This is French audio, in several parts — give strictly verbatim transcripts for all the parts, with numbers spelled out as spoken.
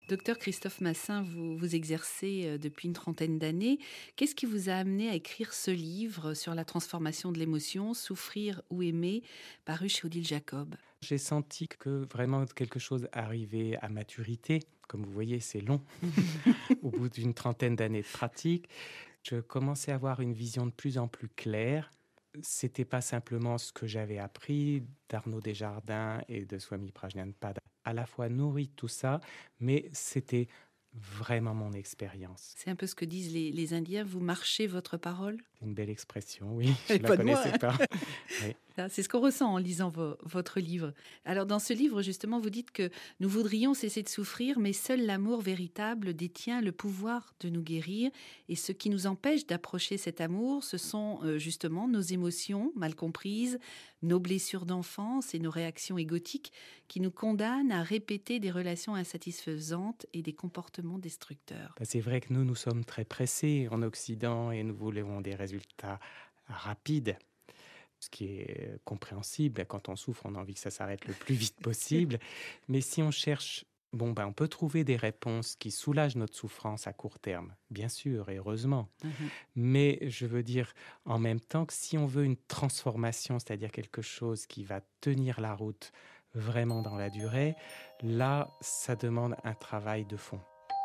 Docteur Christophe Massin, vous, vous exercez depuis une trentaine d'années. Qu'est-ce qui vous a amené à écrire ce livre sur la transformation de l'émotion, Souffrir ou aimer, paru chez Odile Jacob? J'ai senti que vraiment quelque chose arrivait à maturité. Comme vous voyez, c'est long. Au bout d'une trentaine d'années de pratique, je commençais à avoir une vision de plus en plus claire. C'était pas simplement ce que j'avais appris d'Arnaud Desjardins et de Swami Prajnapada, à la fois nourri de tout ça, mais c'était vraiment mon expérience. C'est un peu ce que disent les, les Indiens, vous marchez votre parole? Une belle expression, oui, je Et ne la pas connaissais moi. pas. Oui. C'est ce qu'on ressent en lisant vo- votre livre. Alors dans ce livre, justement, vous dites que nous voudrions cesser de souffrir, mais seul l'amour véritable détient le pouvoir de nous guérir. Et ce qui nous empêche d'approcher cet amour, ce sont euh, justement nos émotions mal comprises, nos blessures d'enfance et nos réactions égotiques qui nous condamnent à répéter des relations insatisfaisantes et des comportements destructeurs. Ben, c'est vrai que nous, nous sommes très pressés en Occident et nous voulons des résultats rapides. Ce qui est compréhensible, quand on souffre, on a envie que ça s'arrête le plus vite possible. Mais si on cherche, bon, ben, on peut trouver des réponses qui soulagent notre souffrance à court terme, bien sûr, et heureusement. Mm-hmm. Mais je veux dire, en même temps, que si on veut une transformation, c'est-à-dire quelque chose qui va tenir la route vraiment dans la durée, là, ça demande un travail de fond.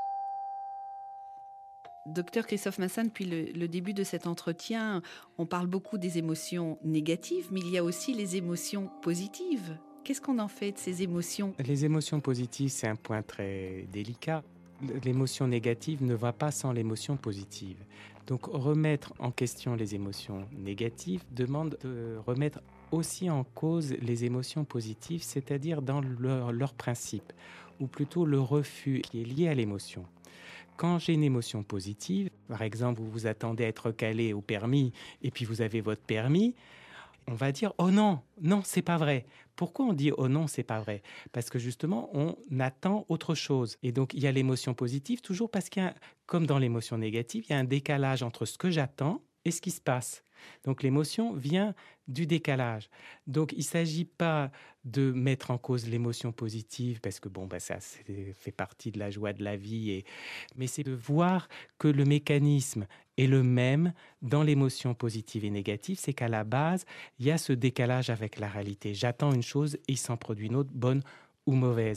Docteur Christophe Massin, depuis le, le début de cet entretien, on parle beaucoup des émotions négatives, mais il y a aussi les émotions positives. Qu'est-ce qu'on en fait de ces émotions? Les émotions positives, c'est un point très délicat. L'émotion négative ne va pas sans l'émotion positive. Donc remettre en question les émotions négatives demande de remettre aussi en cause les émotions positives, c'est-à-dire dans leur, leur principe, ou plutôt le refus qui est lié à l'émotion. Quand j'ai une émotion positive, par exemple, vous vous attendez à être calé au permis et puis vous avez votre permis, on va dire « Oh non, non, c'est pas vrai ». Pourquoi on dit « Oh non, c'est pas vrai » ? Parce que justement, on attend autre chose. Et donc, il y a l'émotion positive, toujours parce qu'il y a, comme dans l'émotion négative, il y a un décalage entre ce que j'attends et ce qui se passe. Donc l'émotion vient du décalage. Donc il ne s'agit pas de mettre en cause l'émotion positive, parce que bon, ben, ça c'est, fait partie de la joie de la vie, et... mais c'est de voir que le mécanisme est le même dans l'émotion positive et négative, c'est qu'à la base, il y a ce décalage avec la réalité. J'attends une chose et il s'en produit une autre, bonne ou mauvaise.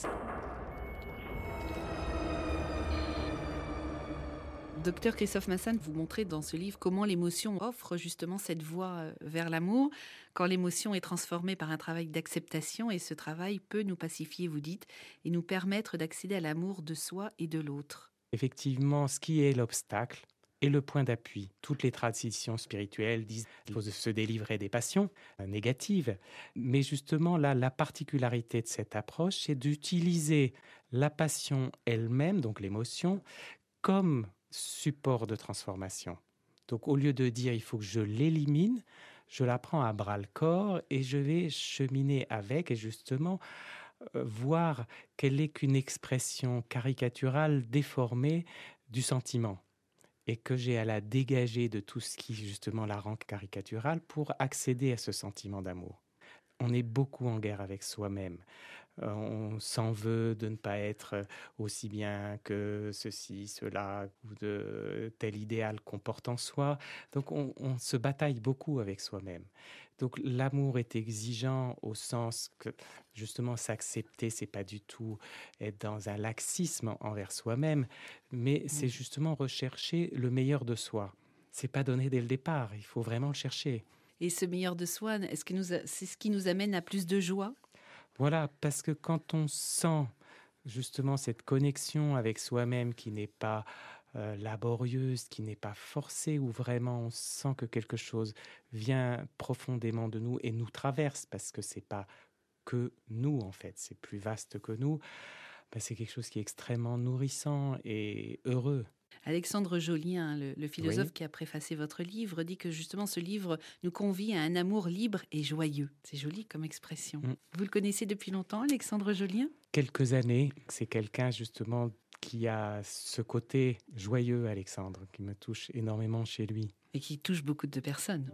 Docteur Christophe Massin, vous montrez dans ce livre comment l'émotion offre justement cette voie vers l'amour, quand l'émotion est transformée par un travail d'acceptation, et ce travail peut nous pacifier, vous dites, et nous permettre d'accéder à l'amour de soi et de l'autre. Effectivement, ce qui est l'obstacle est le point d'appui. Toutes les traditions spirituelles disent qu'il faut se délivrer des passions négatives. Mais justement, là, la particularité de cette approche, c'est d'utiliser la passion elle-même, donc l'émotion, comme support de transformation. Donc au lieu de dire il faut que je l'élimine, je la prends à bras le corps et je vais cheminer avec et justement euh, voir qu'elle n'est qu'une expression caricaturale déformée du sentiment et que j'ai à la dégager de tout ce qui justement la rend caricaturale pour accéder à ce sentiment d'amour. On est beaucoup en guerre avec soi-même. Euh, on s'en veut de ne pas être aussi bien que ceci, cela, ou de tel idéal qu'on porte en soi. Donc on, on se bataille beaucoup avec soi-même. Donc l'amour est exigeant au sens que justement s'accepter, c'est pas du tout être dans un laxisme envers soi-même, mais c'est justement rechercher le meilleur de soi. C'est pas donné dès le départ, il faut vraiment le chercher. Et ce meilleur de soi, est-ce que nous a, c'est ce qui nous amène à plus de joie? Voilà, parce que quand on sent justement cette connexion avec soi-même qui n'est pas euh, laborieuse, qui n'est pas forcée, où vraiment on sent que quelque chose vient profondément de nous et nous traverse, parce que c'est pas que nous en fait, c'est plus vaste que nous, ben c'est quelque chose qui est extrêmement nourrissant et heureux. Alexandre Jolien, le, le philosophe oui. qui a préfacé votre livre, dit que justement ce livre nous convie à un amour libre et joyeux. C'est joli comme expression. Mm. Vous le connaissez depuis longtemps, Alexandre Jolien ? Quelques années. C'est quelqu'un justement qui a ce côté joyeux, Alexandre, qui me touche énormément chez lui. Et qui touche beaucoup de personnes.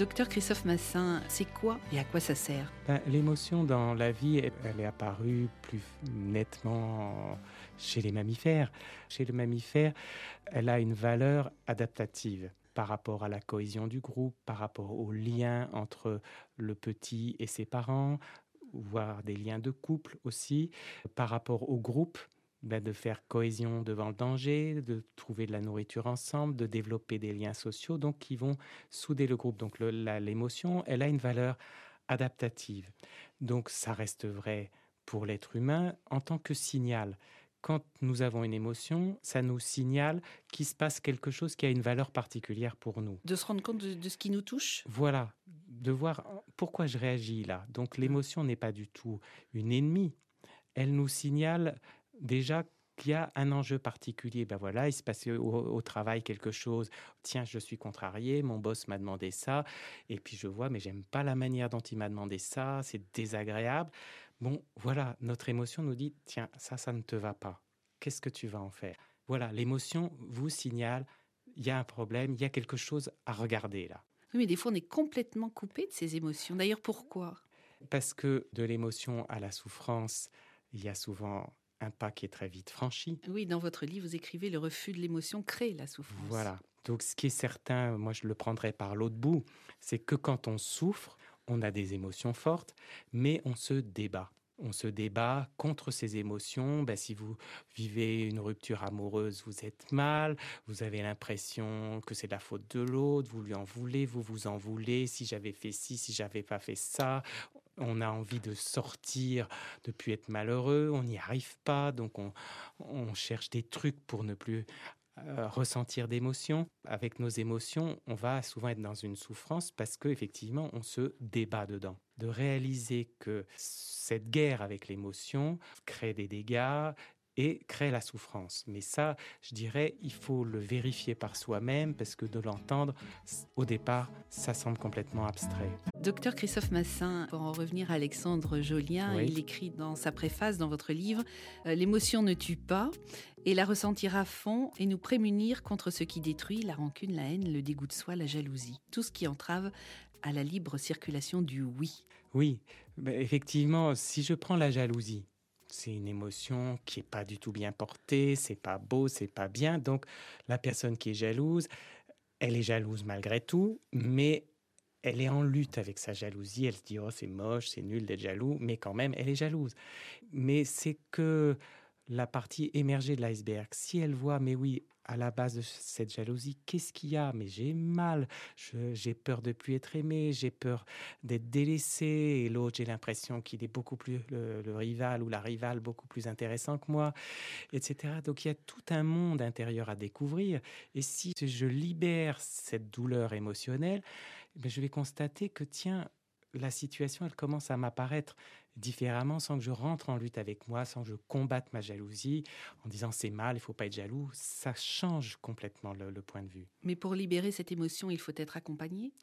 Docteur Christophe Massin, c'est quoi et à quoi ça sert? Ben, l'émotion dans la vie, elle, elle est apparue plus nettement chez les mammifères. Chez le mammifère, elle a une valeur adaptative par rapport à la cohésion du groupe, par rapport au lien entre le petit et ses parents, voire des liens de couple aussi, par rapport au groupe. Ben, de faire cohésion devant le danger, de trouver de la nourriture ensemble, de développer des liens sociaux, donc qui vont souder le groupe. Donc le- la- l'émotion, elle a une valeur adaptative. Donc ça reste vrai pour l'être humain en tant que signal. Quand nous avons une émotion, ça nous signale qu'il se passe quelque chose qui a une valeur particulière pour nous. De se rendre compte de, de ce qui nous touche? Voilà, de voir pourquoi je réagis là. Donc l'émotion n'est pas du tout une ennemie. Elle nous signale déjà qu'il y a un enjeu particulier. Ben voilà, il se passe au, au travail quelque chose. Tiens, je suis contrarié, mon boss m'a demandé ça. Et puis je vois, mais j'aime pas la manière dont il m'a demandé ça, c'est désagréable. Bon, voilà, notre émotion nous dit, tiens, ça, ça ne te va pas. Qu'est-ce que tu vas en faire? Voilà, l'émotion vous signale, il y a un problème, il y a quelque chose à regarder là. Oui, mais des fois, on est complètement coupé de ces émotions. D'ailleurs, pourquoi? Parce que de l'émotion à la souffrance, il y a souvent un pas qui est très vite franchi. Oui, dans votre livre, vous écrivez le refus de l'émotion crée la souffrance. Voilà. Donc, ce qui est certain, moi je le prendrais par l'autre bout, c'est que quand on souffre, on a des émotions fortes, mais on se débat. On se débat contre ces émotions. Ben, si vous vivez une rupture amoureuse, vous êtes mal, vous avez l'impression que c'est la faute de l'autre, vous lui en voulez, vous vous en voulez, si j'avais fait ci, si j'avais pas fait ça. On a envie de sortir, de ne plus être malheureux, on n'y arrive pas, donc on, on cherche des trucs pour ne plus euh, ressentir d'émotions. Avec nos émotions, on va souvent être dans une souffrance parce qu'effectivement, on se débat dedans. De réaliser que cette guerre avec l'émotion crée des dégâts et crée la souffrance. Mais ça, je dirais, il faut le vérifier par soi-même parce que de l'entendre, au départ, ça semble complètement abstrait. Docteur Christophe Massin, pour en revenir à Alexandre Jolien, Oui. il écrit dans sa préface, dans votre livre, euh, l'émotion ne tue pas et la ressentir à fond et nous prémunir contre ce qui détruit, la rancune, la haine, le dégoût de soi, la jalousie. Tout ce qui entrave à la libre circulation du oui. Oui, ben, effectivement, si je prends la jalousie, c'est une émotion qui n'est pas du tout bien portée, c'est pas beau, c'est pas bien. Donc, la personne qui est jalouse, elle est jalouse malgré tout, mais elle est en lutte avec sa jalousie. Elle se dit, oh, c'est moche, c'est nul d'être jaloux, mais quand même, elle est jalouse. Mais c'est que la partie émergée de l'iceberg. Si elle voit, mais oui, à la base de cette jalousie, qu'est-ce qu'il y a? Mais j'ai mal, je- j'ai peur de ne plus être aimé, j'ai peur d'être délaissé. Et l'autre, j'ai l'impression qu'il est beaucoup plus, le, le rival ou la rivale, beaucoup plus intéressant que moi, et cetera. Donc il y a tout un monde intérieur à découvrir. Et si je libère cette douleur émotionnelle, ben, je vais constater que, tiens, la situation, elle commence à m'apparaître différemment sans que je rentre en lutte avec moi, sans que je combatte ma jalousie en disant c'est mal, il ne faut pas être jaloux. Ça change complètement le, le point de vue. Mais pour libérer cette émotion, il faut être accompagné.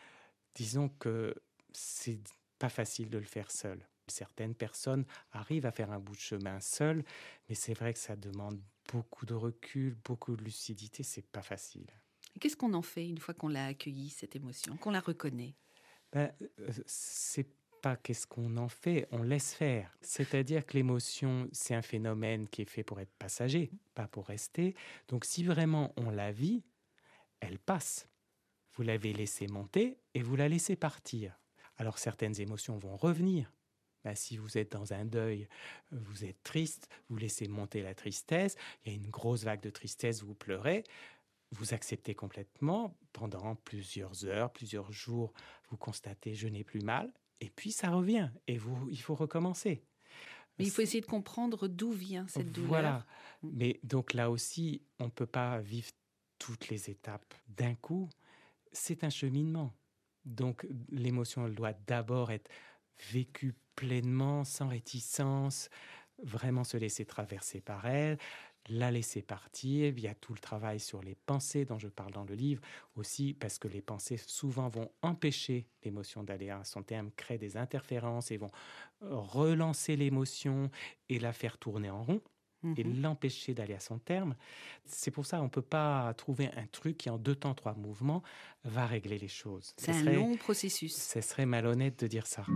Disons que c'est pas facile de le faire seul. Certaines personnes arrivent à faire un bout de chemin seul, mais c'est vrai que ça demande beaucoup de recul, beaucoup de lucidité, c'est pas facile. Qu'est-ce qu'on en fait une fois qu'on l'a accueillie, cette émotion, qu'on la reconnaît? Ben, euh, c'est pas qu'est-ce qu'on en fait, on laisse faire. C'est-à-dire que l'émotion, c'est un phénomène qui est fait pour être passager, pas pour rester. Donc si vraiment on la vit, elle passe. Vous l'avez laissée monter et vous la laissez partir. Alors certaines émotions vont revenir. Ben, si vous êtes dans un deuil, vous êtes triste, vous laissez monter la tristesse, il y a une grosse vague de tristesse, vous pleurez, vous acceptez complètement, pendant plusieurs heures, plusieurs jours, vous constatez je n'ai plus mal, et puis ça revient, et vous, il faut recommencer. Mais il faut essayer de comprendre d'où vient cette douleur. Voilà, mais donc là aussi, on ne peut pas vivre toutes les étapes d'un coup, c'est un cheminement. Donc l'émotion, elle doit d'abord être vécue pleinement, sans réticence, vraiment se laisser traverser par elle, la laisser partir. Il y a tout le travail sur les pensées dont je parle dans le livre aussi, parce que les pensées souvent vont empêcher l'émotion d'aller à son terme, créent des interférences et vont relancer l'émotion et la faire tourner en rond. et Mhm. l'empêcher d'aller à son terme. C'est pour ça qu'on ne peut pas trouver un truc qui, en deux temps, trois mouvements, va régler les choses. C'est Ce un serait, long processus. ce serait malhonnête de dire ça.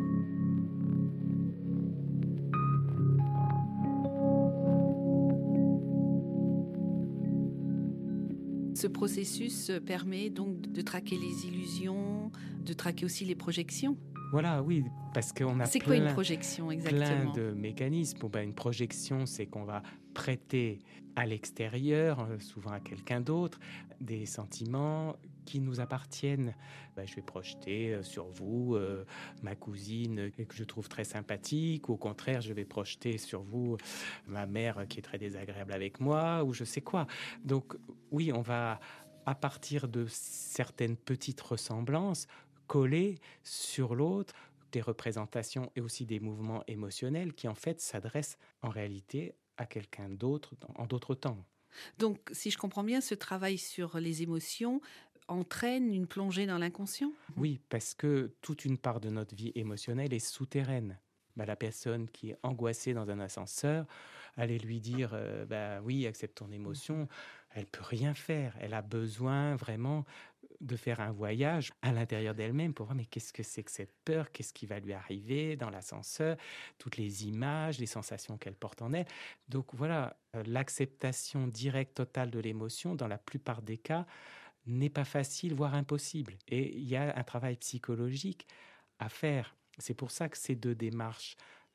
Ce processus euh, permet donc de traquer les illusions, de traquer aussi les projections. Voilà, oui, parce qu'on a C'est quoi une plein, projection plein exactement? de mécanismes. Bon, ben, une projection, c'est qu'on va prêter à l'extérieur, euh, souvent à quelqu'un d'autre, des sentiments qui nous appartiennent. Ben, je vais projeter euh, sur vous euh, ma cousine euh, que je trouve très sympathique, ou au contraire, je vais projeter sur vous euh, ma mère euh, qui est très désagréable avec moi, ou je sais quoi. Donc, oui, on va, à partir de certaines petites ressemblances, coller sur l'autre des représentations et aussi des mouvements émotionnels qui en fait s'adressent en réalité à quelqu'un d'autre en d'autres temps. Donc, si je comprends bien, ce travail sur les émotions entraîne une plongée dans l'inconscient? Mhm. Oui, parce que toute une part de notre vie émotionnelle est souterraine. Bah, la personne qui est angoissée dans un ascenseur, allez lui dire euh, bah oui, accepte ton émotion, elle peut rien faire. Elle a besoin vraiment de faire un voyage à l'intérieur d'elle-même pour voir mais qu'est-ce que c'est que cette peur, qu'est-ce qui va lui arriver dans l'ascenseur, toutes les images, les sensations qu'elle porte en elle. Donc voilà, euh, l'acceptation directe, totale de l'émotion, dans la plupart des cas, n'est pas facile, voire impossible. Et il y a un travail psychologique à faire. C'est pour ça que ces deux démarches,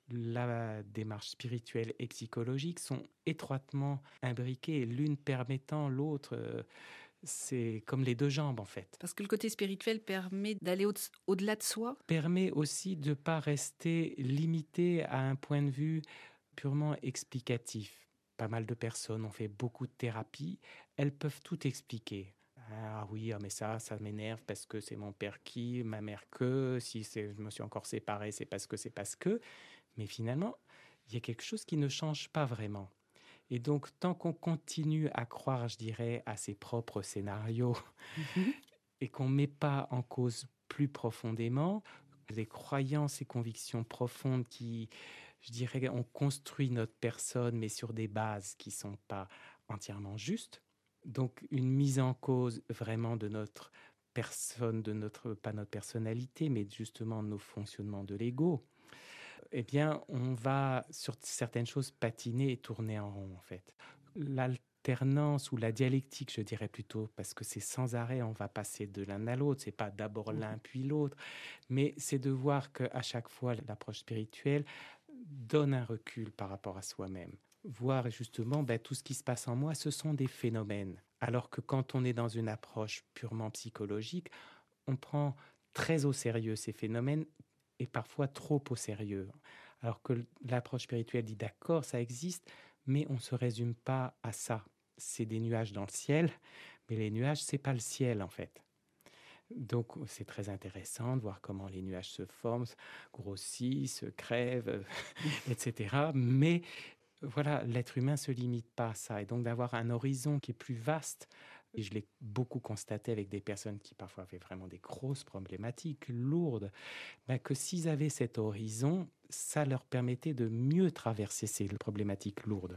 la démarche spirituelle et psychologique, sont étroitement imbriquées, l'une permettant l'autre. euh, C'est comme les deux jambes, en fait. Parce que le côté spirituel permet d'aller au- au-delà de soi. Permet aussi de ne pas rester limité à un point de vue purement explicatif. Pas mal de personnes ont fait beaucoup de thérapie, elles peuvent tout expliquer. Ah oui, ah mais ça, ça m'énerve parce que c'est mon père qui, ma mère que, si c'est, je me suis encore séparé, c'est parce que, c'est parce que. Mais finalement, il y a quelque chose qui ne change pas vraiment. Et donc, tant qu'on continue à croire, je dirais, à ses propres scénarios Mhm. et qu'on ne met pas en cause plus profondément des croyances et convictions profondes qui, je dirais, ont construit notre personne, mais sur des bases qui ne sont pas entièrement justes. Donc, une mise en cause vraiment de notre personne, de notre, pas notre personnalité, mais justement de nos fonctionnements de l'ego, eh bien, on va sur certaines choses patiner et tourner en rond, en fait. L'alternance ou la dialectique, je dirais plutôt, parce que c'est sans arrêt, on va passer de l'un à l'autre. C'est pas d'abord l'un puis l'autre, mais c'est de voir qu'à chaque fois, l'approche spirituelle donne un recul par rapport à soi-même. Voir justement, ben, tout ce qui se passe en moi, ce sont des phénomènes. Alors que quand on est dans une approche purement psychologique, on prend très au sérieux ces phénomènes et parfois trop au sérieux. Alors que l'approche spirituelle dit d'accord, ça existe, mais on ne se résume pas à ça. C'est des nuages dans le ciel, mais les nuages, c'est pas le ciel en fait. Donc c'est très intéressant de voir comment les nuages se forment, grossissent, crèvent, et cetera. Mais voilà, l'être humain ne se limite pas à ça. Et donc d'avoir un horizon qui est plus vaste, et je l'ai beaucoup constaté avec des personnes qui parfois avaient vraiment des grosses problématiques lourdes, ben que s'ils avaient cet horizon, ça leur permettait de mieux traverser ces problématiques lourdes.